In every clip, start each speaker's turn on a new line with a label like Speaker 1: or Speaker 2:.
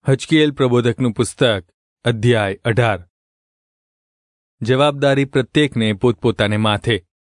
Speaker 1: હજકીએલ પ્રબોધકનું પુસ્તક અધ્યાય 18। જવાબદારી પ્રત્યેકને પોતપોતાને માથે।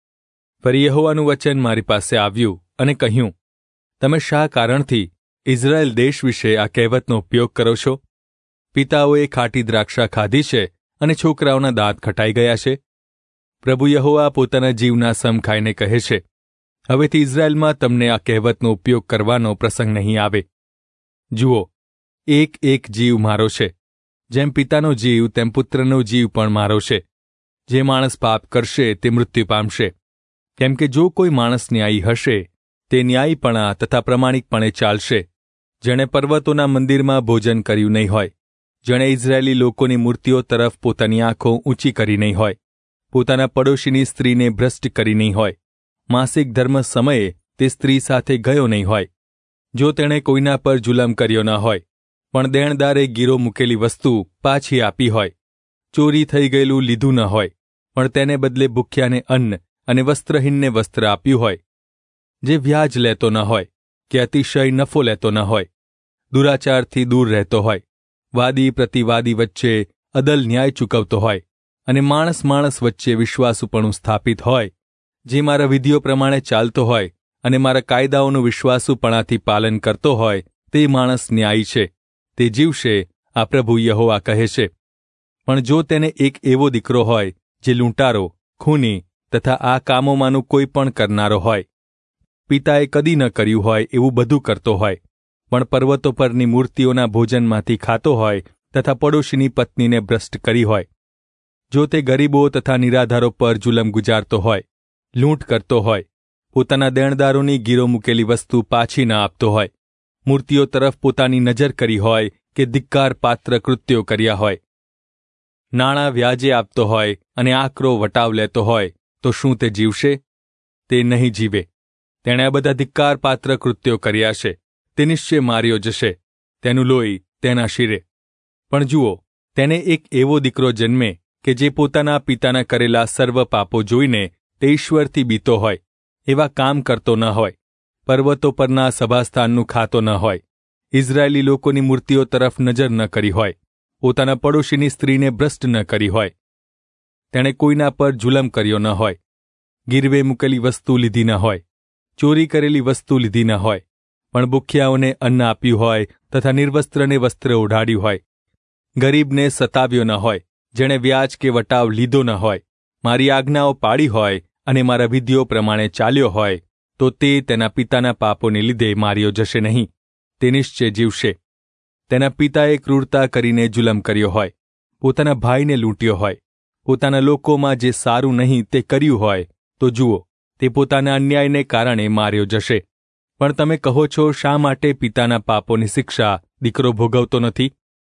Speaker 1: ફરી યહોવાનું વચન મારી પાસે આવ્યું અને કહ્યું, તમે શા કારણથી ઇઝરાયેલ દેશ વિશે આ કહેવતનો ઉપયોગ કરો છો? પિતાઓએ ખાટી દ્રાક્ષા ખાધી છે અને છોકરાઓના દાંત ખટાઈ ગયા છે। પ્રભુ યહોવા પોતાના જીવના સમ ખાઈને કહે છે, હવેથી ઇઝરાયેલમાં તમને આ કહેવતનો ઉપયોગ કરવાનો પ્રસંગ નહીં આવે। જુઓ, એક એક જીવ મારો છે, જેમ પિતાનો જીવ તેમ પુત્રનો જીવ પણ મારો છે। જે માણસ પાપ કરશે તે મૃત્યુ પામશે, કેમ કે જો કોઈ માણસ ન્યાયી હશે તે ન્યાયીપણા તથા પ્રમાણિકપણે ચાલશે। જેણે પર્વતોના મંદિરમાં ભોજન કર્યું નહીં હોય, જેણે ઇઝરાયેલી લોકોની મૂર્તિઓ તરફ પોતાની આંખો ઊંચી કરી નહીં હોય, પોતાના પડોશીની સ્ત્રીને ભ્રષ્ટ કરી નહીં હોય, માસિક ધર્મ સમયે તે સ્ત્રી સાથે ગયો નહીં હોય, જો તેણે કોઈના પર જુલમ કર્યો ન હોય, પણ દેણદારે ગીરો મૂકેલી વસ્તુ પાછી આપી હોય, ચોરી થઈ ગયેલું લીધું ન હોય, પણ તેને બદલે ભૂખ્યાને અન્ન અને વસ્ત્રહીનને વસ્ત્ર આપ્યું હોય, જે વ્યાજ લેતો ન હોય કે અતિશય નફો લેતો ન હોય, દુરાચારથી દૂર રહેતો હોય, વાદી પ્રતિવાદી વચ્ચે અદલ ન્યાય ચૂકવતો હોય, અને માણસ માણસ વચ્ચે વિશ્વાસુપણું સ્થાપિત હોય, જે મારા વિધિઓ પ્રમાણે ચાલતો હોય અને મારા કાયદાઓનું વિશ્વાસુપણાથી પાલન કરતો હોય, તે માણસ ન્યાયી છે, તે જીવશે, આ પ્રભુ યહોવા કહે છે। પણ જો તેને એક એવો દીકરો હોય જે લૂંટારો, ખૂની તથા આ કામોમાંનું કોઈ પણ કરનારો હોય, પિતાએ કદી ન કર્યું હોય એવું બધું કરતો હોય, પણ પર્વતો પરની મૂર્તિઓના ભોજનમાંથી ખાતો હોય તથા પડોશીની પત્નીને ભ્રષ્ટ કરી હોય, જો તે ગરીબો તથા નિરાધારો પર જુલમ ગુજારતો હોય, લૂંટ કરતો હોય, પોતાના દેણદારોની ગીરો મૂકેલી વસ્તુ પાછી ન આપતો હોય, મૂર્તિઓ તરફ પોતાની નજર કરી હોય કે ધિક્કાર પાત્ર કૃત્યો કર્યા હોય, નાણાં વ્યાજે આપતો હોય અને આકરો વટાવ લેતો હોય, તો શું તે જીવશે? તે નહીં જીવે। તેણે આ બધા ધિક્કાર પાત્ર કૃત્યો કર્યા છે, તે નિશ્ચય માર્યો જશે, તેનું લોહી તેના શિરે। પણ જુઓ, તેને એક એવો દીકરો જન્મે કે જે પોતાના પિતાના કરેલા સર્વ પાપો જોઈને તે ઈશ્વરથી બીતો હોય, એવા કામ કરતો ન હોય, પર્વતો પરના સભાસ્થાનનું ખાતો ન હોય, ઇઝરાયેલી લોકોની મૂર્તિઓ તરફ નજર ન કરી હોય, પોતાના પડોશીની સ્ત્રીને ભ્રષ્ટ ન કરી હોય, તેણે કોઈના પર જુલમ કર્યો ન હોય, ગીરવે મૂકેલી વસ્તુ લીધી ન હોય, ચોરી કરેલી વસ્તુ લીધી ન હોય, પણ ભૂખ્યાઓને અન્ન આપ્યું હોય તથા નિર્વસ્ત્રને વસ્ત્ર ઓઢાડ્યું હોય, ગરીબને સતાવ્યો ન હોય, જેણે વ્યાજ કે વટાવ લીધો ન હોય, મારી આજ્ઞાઓ પાળી હોય અને મારા વિધિઓ પ્રમાણે ચાલ્યો હોય, તો તે તેના પિતાના પાપોને લીધે માર્યો જશે નહીં, તે નિશ્ચય જીવશે। તેના પિતાએ ક્રૂરતા કરીને જુલમ કર્યો હોય, પોતાના ભાઈને લૂંટ્યો હોય, પોતાના લોકોમાં જે સારું નહીં તે કર્યું હોય, તો જુઓ, તે પોતાના અન્યાયને કારણે માર્યો જશે। પણ તમે કહો છો, શા માટે પિતાના પાપોની શિક્ષા દીકરો ભોગવતો નથી?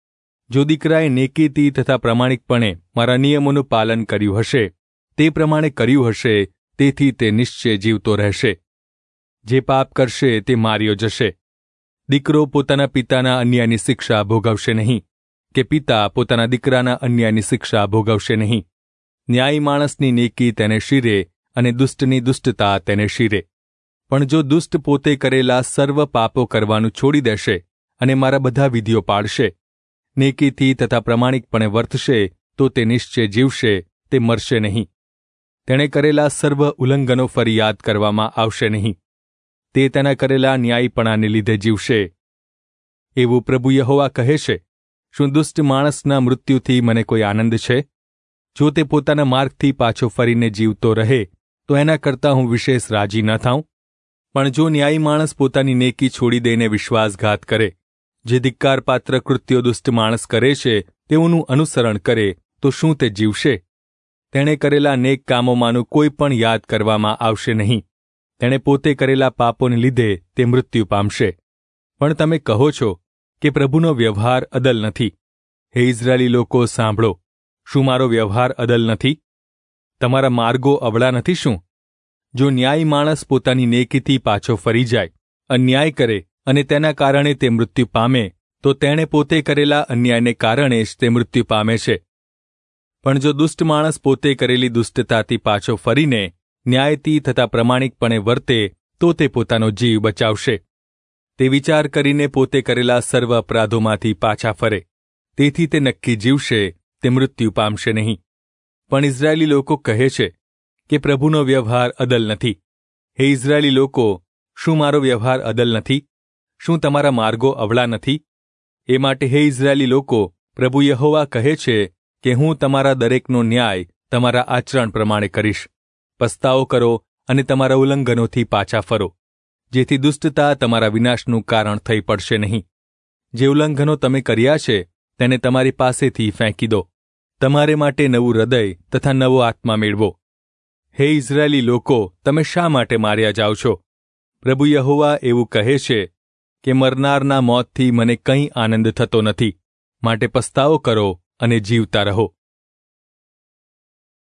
Speaker 1: જો દીકરાએ નેકીથી તથા પ્રમાણિકપણે મારા નિયમોનું પાલન કર્યું હશે, તે પ્રમાણે કર્યું હશે, તેથી તે નિશ્ચય જીવતો રહેશે। જે પાપ કરશે તે માર્યો જશે। દીકરો પોતાના પિતાના અન્યાયની શિક્ષા ભોગવશે નહીં, કે પિતા પોતાના દીકરાના અન્યાયની શિક્ષા ભોગવશે નહીં। ન્યાયી માણસની નેકી તેને શિરે અને દુષ્ટની દુષ્ટતા તેને શિરે। પણ જો દુષ્ટ પોતે કરેલા સર્વ પાપો કરવાનું છોડી દેશે અને મારા બધા વિધિઓ પાળશે, નેકીથી તથા પ્રમાણિકપણે વર્તશે, તો તે નિશ્ચય જીવશે, તે મરશે નહીં। તેણે કરેલા સર્વ ઉલ્લંઘનો ફરી યાદ કરવામાં આવશે નહીં, તે તેના કરેલા ન્યાયીપણાને લીધે જીવશે। એવું પ્રભુ યહોવા કહે છે, શું દુષ્ટ માણસના મૃત્યુથી મને કોઈ આનંદ છે? જો તે પોતાના માર્ગથી પાછો ફરીને જીવતો રહે, તો એના કરતાં હું વિશેષ રાજી ન થાઉં? પણ જો ન્યાયી માણસ પોતાની નેકી છોડી દઈને વિશ્વાસઘાત કરે, જે ધિક્કારપાત્ર કૃત્યો દુષ્ટ માણસ કરે છે તેઓનું અનુસરણ કરે, તો શું તે જીવશે? તેણે કરેલા નેક કામોમાંનું કોઈ પણ યાદ કરવામાં આવશે નહીં, તેણે પોતે કરેલા પાપોને લીધે તે મૃત્યુ પામશે। પણ તમે કહો છો કે પ્રભુનો વ્યવહાર અદલ નથી। હે ઇઝરાયેલી લોકો, સાંભળો, શું મારો વ્યવહાર અદલ નથી? તમારા માર્ગો અવળા નથી શું? જો ન્યાયી માણસ પોતાની નેકીથી પાછો ફરી જાય, અન્યાય કરે અને તેના કારણે તે મૃત્યુ પામે, તો તેણે પોતે કરેલા અન્યાયને કારણે જ તે મૃત્યુ પામે છે। પણ જો દુષ્ટ માણસ પોતે કરેલી દુષ્ટતાથી પાછો ફરીને ન્યાયથી તથા પ્રમાણિકપણે વર્તે, તો તે પોતાનો જીવ બચાવશે। તે વિચાર કરીને પોતે કરેલા સર્વ અપરાધોમાંથી પાછા ફરે, તેથી તે નક્કી જીવશે, તે મૃત્યુ પામશે નહીં. પણ ઇઝરાયેલી લોકો કહે છે કે પ્રભુનો વ્યવહાર અદલ નથી. હે ઇઝરાયેલી લોકો, શું મારો વ્યવહાર અદલ નથી? શું તમારા માર્ગો અવળા નથી? એ માટે હે ઇઝરાયેલી લોકો, પ્રભુ યહોવા કહે છે કે હું તમારા દરેકનો ન્યાય તમારા આચરણ પ્રમાણે કરીશ. પસ્તાવો કરો અને તમારા ઉલ્લંઘનોથી પાછા ફરો, જેથી દુષ્ટતા તમારા વિનાશનું કારણ થઈ પડશે નહીં. જે ઉલ્લંઘનો તમે કર્યા છે તેને તમારી પાસેથી ફેંકી દો. તમારે માટે નવું હૃદય તથા નવો આત્મા મેળવો. હે ઇઝરાયેલી લોકો, તમે શા માટે માર્યા જાઓ છો? પ્રભુ યહોવા એવું કહે છે કે મરનારના મોતથી મને કંઈ આનંદ થતો નથી. માટે પસ્તાવો કરો અને જીવતા રહો.